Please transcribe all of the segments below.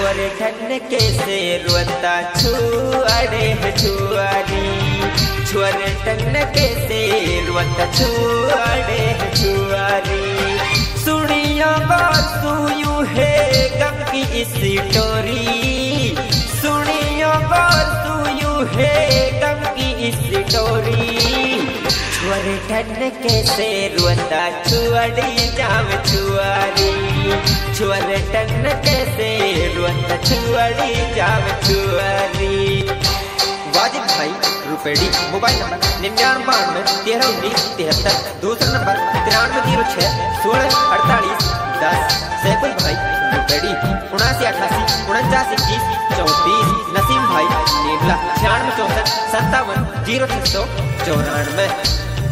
छुअरे ठन के से रोता छुअरे छुआरी छुअरे ठन के से रोता छुअरे छुआरी सुनियो सुयू है गम की स्टोरी सुनियो सुयू है गम की स्टोरी छुअरे ठन के से रोता छुअड़ी जाम छुआरी छुअरे ठन के से रोता छुअड़ी जाम छुआरी। वाजिब भाई रुपेडी मोबाइल नंबर 9992131973 दूसरा नंबर 9306164810 सैफुल भाई रुपेडी 7988492134 नसीम भाई नेवला 9664570694।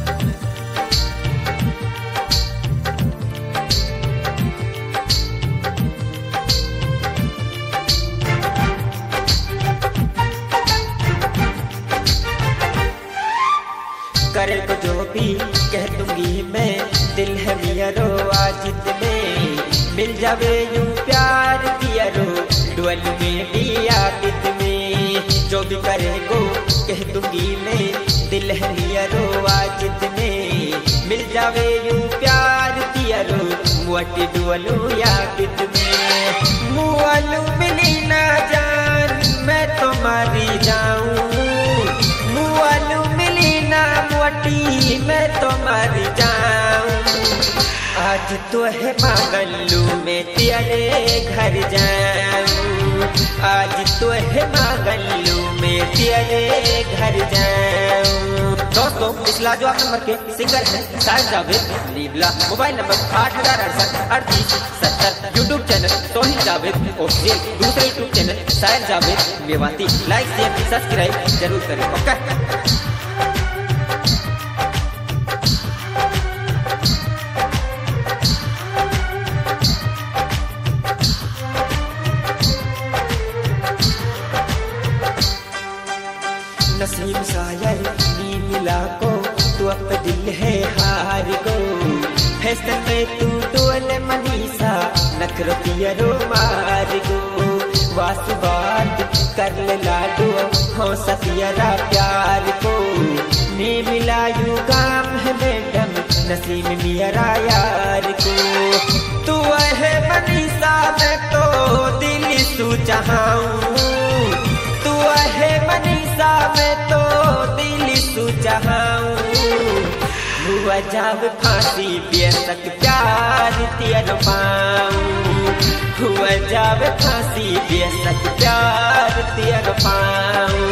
करे को जो भी कह दूंगी मैं दिल है मियारो आजिद में मिल जावे यूं प्यार किया रो डुअल में दिया कित में जो भी करे को कह दूंगी मैं दिल है मियारो आजिद में मिल जावे यूं प्यार किया रो मुअटी डुअलू या कित में मुअलू मिली ना जान मैं तो मारी जाऊं मुअलू मिली ना मुअटी मैं तो मर जाऊं आज तो है मांगलू में तेरे घर जाऊं आज तो है मांगलू में तेरे घर जाऊं। दोस्तों इस लाजवाब नंबर के सिंगर हैं साहिर जावेद लीबला mobile number 80683870 YouTube channel Tauheed Javed official दूसरा YouTube channel Sahir Javed Mewati like share subscribe जरूर करें। ओके नसीम शायर नी मिला को तू अब दिल है हार को फैशन में तू टोल मनीषा नखरतिया रो मार को वासु बात कर ले लाडो हो सतिया प्यार को नी मिला यू काम है मैडम नसीम मेरा यार को तू है मनीषा मैं तो दिल सू चाहूं तू है मनीषा मैं तो दिल सू चाहूं हुआ जब फांसी बेसक प्यार तेर पाऊं हुआ जब फांसी बेसक प्यार तेर पाऊं।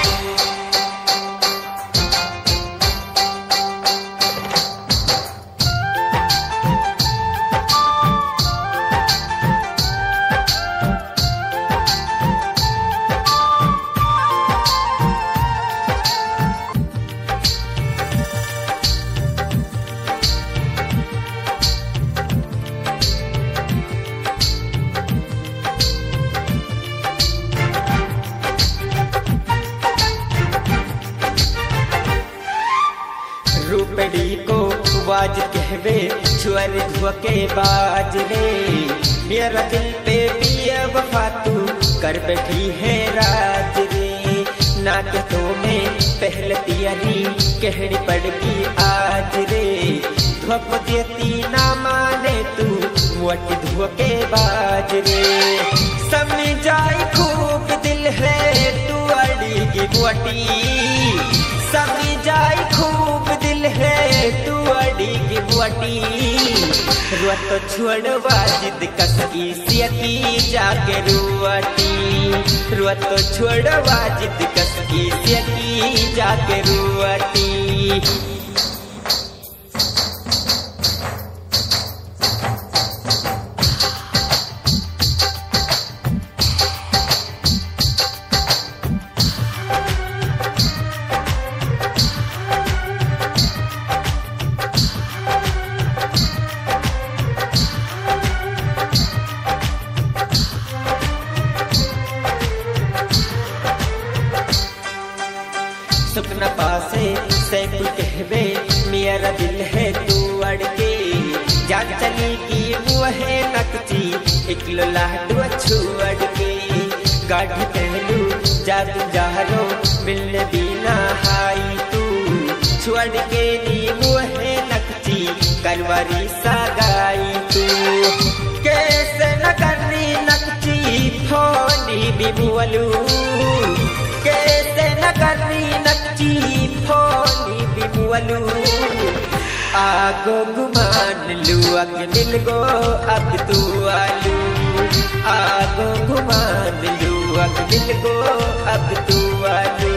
रूपड़ी को बाज कहवे छुअर धुके बाज रे मेरा दिल पे पिया वफा तू कर बैठी है राज रे ना के तो में पहले तियारी कहनी पड़गी आज रे धुप देती ना माने तू मुअट धुके बाज रे समझाई खूब दिल है तू अड़ी की मुअटी समझाई खूब दिल है तू अड़ी की बुअटी रुअत छोड़वा जिद कसकी सियती जाके रुअटी रुअत छोड़वा जिद कसकी सियती जाके रुअटी। सुपना पासे सैफुल कहवे मेरा दिल है तू अड़के जा चली की वो है नकची निकलो लाडू छुअड़ के गाढ़ी पहलू जादू जारो मिलने बिना हाई तू छुअड़ के नी मुहे नकची करवारी सगाई तू कैसे न करनी नकची फोनी बिमुअलू कैसे न करनी नकची फोनी बिमुअलू आगो गुमान लू अग मिल गो अब तू आलू आगो गुमान लू अग मिल गो अब तू आलू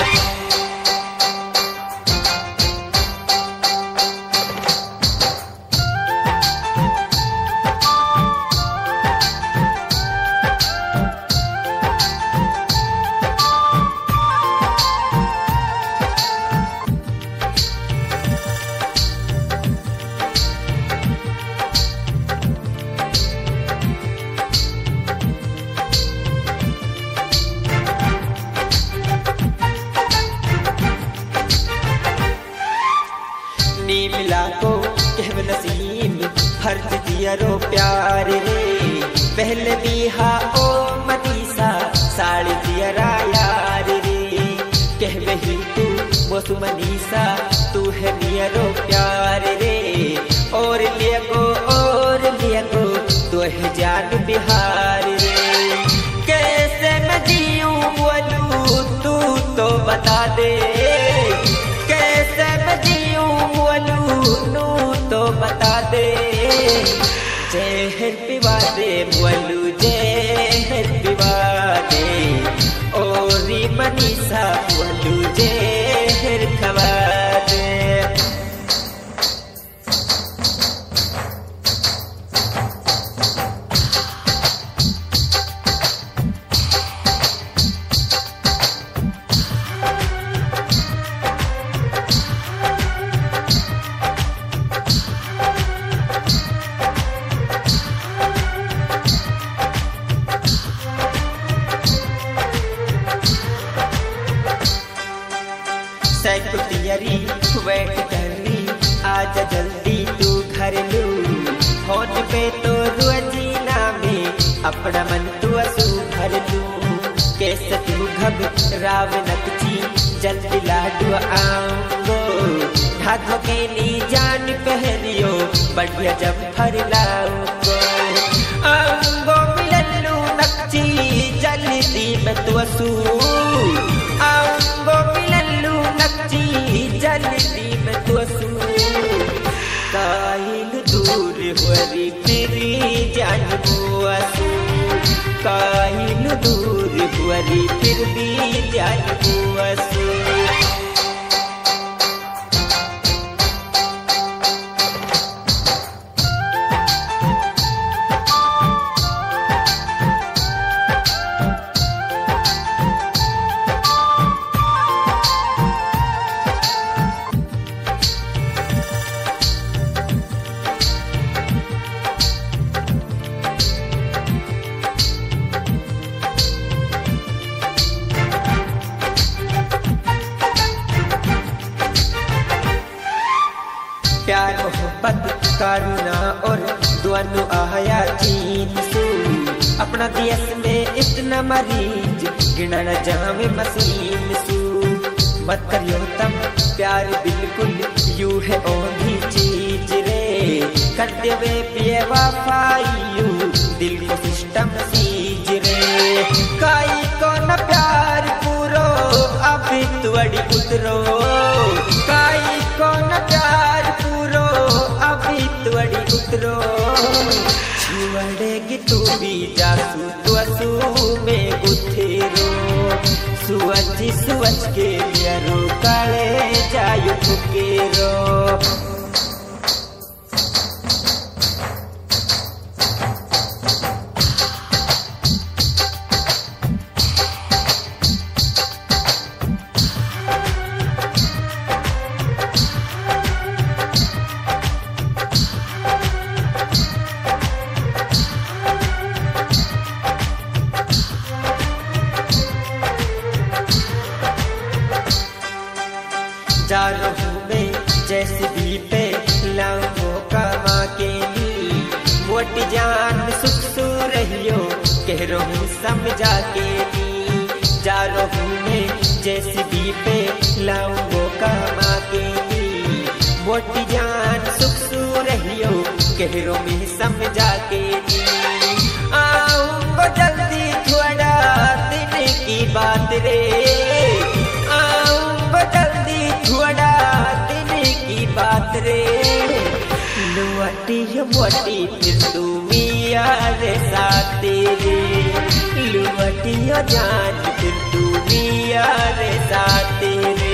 मिला को कहव नसीम फर्ज दिया रो प्यार रे पहले बिहा ओ मनीषा साड़ी दिया यार रे कहवे ही तू मोसु मनीषा तू है मिया रो प्यार रे और लिया को तो है जान बिहार रे कैसे मैं जीऊं बोलू तू तो बता दे कैसे मैं जीऊं नू तो बता दे जहर पिवा दे बोलू जहर पिवा दे ओरी मनीषा बोलू जहर खवा दे सैकुतियरी वेट करनी आजा जल्दी तू घर लू होठ पे तो रुअजीना में अपना मन तू असू भर लू कैसे तू घबराव नकची जल्दी लाडू आऊंगो ढाधो के नी जान पहनियो बढ़िया जब फर लाऊंगो आऊंगो मिललू नकची जल्दी में तू असू आऊंगो मिललू नकची जल्दी में तू असू काहिल दूर हुरी फिरी जान बुआसू काहिल दूर हुरी फिर भी जान बुआसू प्यार मोहब्बत करुणा और दोनों आया चीन सू अपना देश में इतना मरीज गिना न जावे मसीन सू मत करियो तम प्यार बिल्कुल यू है ओढ़ी चीज रे कर देवे पिए वफाई दिल को सिस्टम सीज रे काई को न प्यार पूरो अभी तुअड़ी उतरो काई को न प्यार पूरो अभी तुअड़ी उतरो छुअड़ेगी तू भी जासू तू असू में गुथेरो सुअच के लियरो काले जायु फुकेरो जा रहूं मैं जैसे भी पे लाऊं कमा के ली मोटी जान सुख सूरत कह रहूं समझा के नी जा रहूं मैं जेसीबी पे लाऊंगो कमा के नी मोटी जान सुख सू रहियो कह रहूं मैं समझा के नी आऊंगो जल्दी थोड़ा दिन की बात रे आऊंगो जल्दी थोड़ा दिन की बात रे लुवटी मोटी फिर तू मिया रे साथ रे लुवटी जान फिर तू मिया रे साथ रे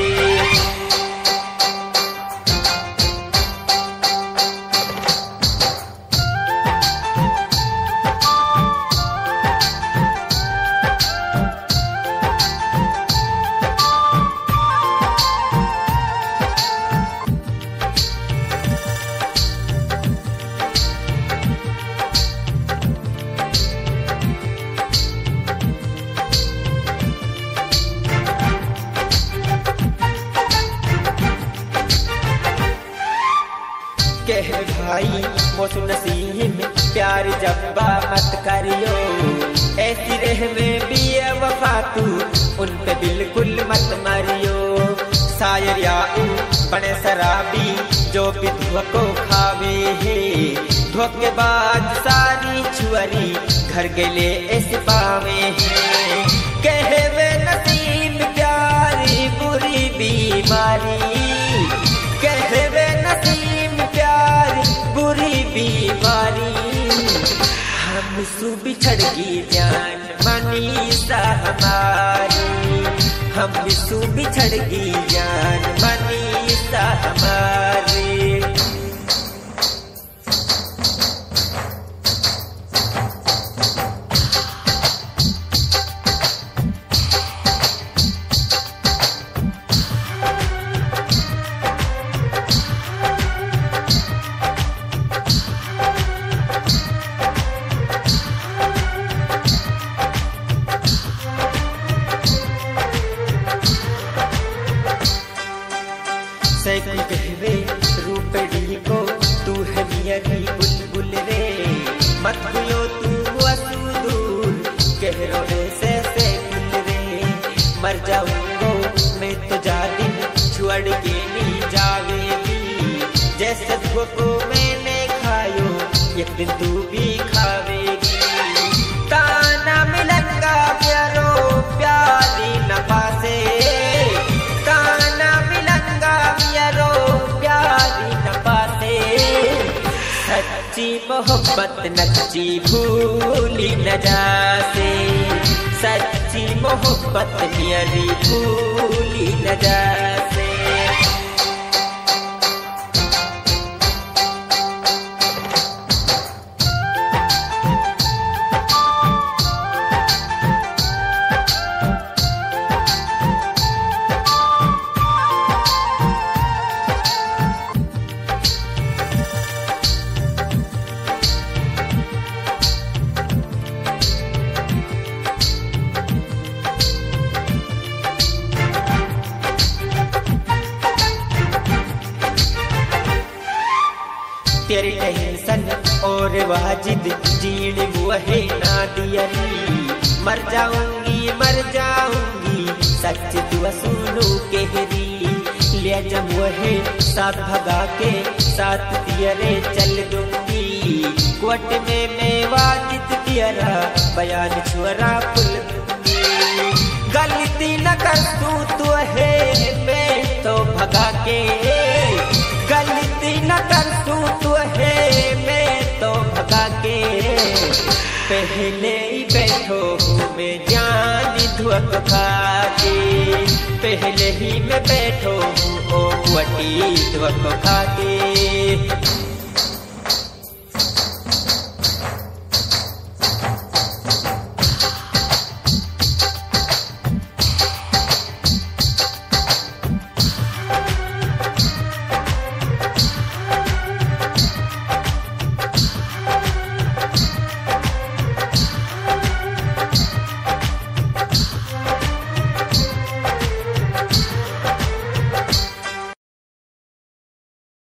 कह भाई मोसु नसीम प्यार जब्बा मत करियो ऐसी रह में भी वफा तू उन पे बिल्कुल मत मारियो शायर या बड़े शराबी जो भी धोखो खावे है धोखेबाज सारी छुअरी घर गले ऐसे पावे है कहवे नसीम प्यारी बुरी बीमारी कहवे नसीम प्यार बुरी बीमारी हम सु बिछड़ गई जान मनीषा हमारी हम सु बिछड़ गई जान मनीषा हमारी सैकड़ी कहवे रूपड़ी को तू है मियरी बुलबुल रे मत भूलो तू वसु दूर कह रो ऐसे सैकुल रे मर जाऊंगो मैं तो जा दिन छोड़ के नहीं जावेगी जैसे धोखो मैंने खायो एक दिन तू भी खावेगी ताना मिलंगा प्यारो प्यारी नफा से सच्ची मोहब्बत नच्ची भूली न जासे सच्ची मोहब्बत मेरी भूली न जासे तेरी टेंशन और वाजिद जीण मुहे ना दियरी मर जाऊंगी सच दुआ सुनू कहरी ले जमुहे साथ भगा के साथ दियरे चल दूंगी कोट में मैं वाजिद दियरा बयान छुरा पुल दूंगी गलती न कर तू है मैं तो भगा के गलती न कर तू है मैं तो भगा के पहले ही बैठो हूँ मैं जान धुआं खा के पहले ही मैं बैठो हूँ ओ वटी धुआं खा के